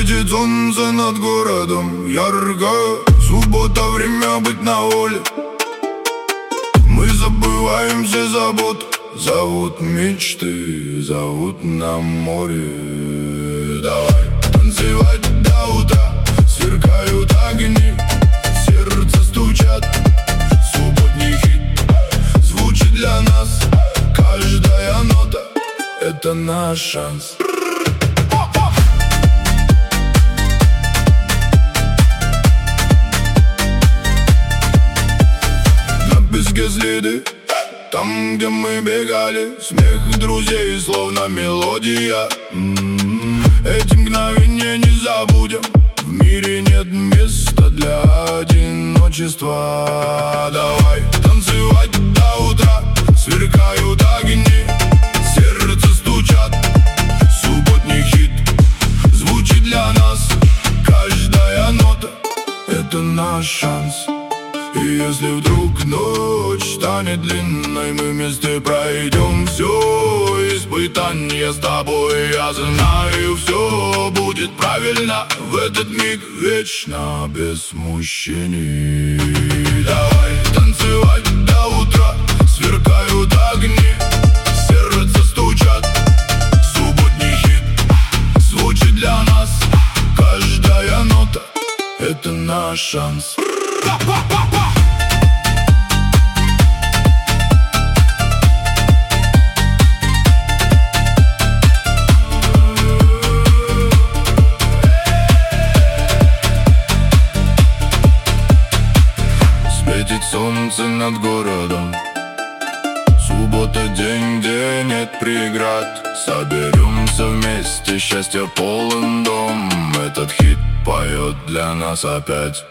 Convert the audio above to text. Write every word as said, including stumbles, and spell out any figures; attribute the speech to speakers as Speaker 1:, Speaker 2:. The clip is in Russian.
Speaker 1: Светит солнце над городом ярко. Суббота, время быть на воле. Мы забываем все заботы. Зовут мечты, зовут на море. Давай танцевать до утра. Сверкают огни, сердце стучат. Субботний хит звучит для нас. Каждая нота — это наш шанс. На песке следы, там, где мы бегали. Смех друзей, словно мелодия. М-м-м. Эти мгновения не забудем. В мире нет места для одиночества. Давай танцевать до утра. Сверкают огни, сердце стучат. Субботний хит звучит для нас. Каждая нота — это наш шанс. И если вдруг ночь станет длинной, мы вместе пройдем все испытания с тобой. Я знаю, все будет правильно в этот миг, вечно без смущений. Давай танцевать до утра. Сверкают огни, сердце стучат. Субботний хит звучит для нас. Каждая нота — это наш шанс. Светит солнце над городом. Суббота — день, где нет преград. Соберемся вместе, счастья полон дом. Этот хит поет для нас опять.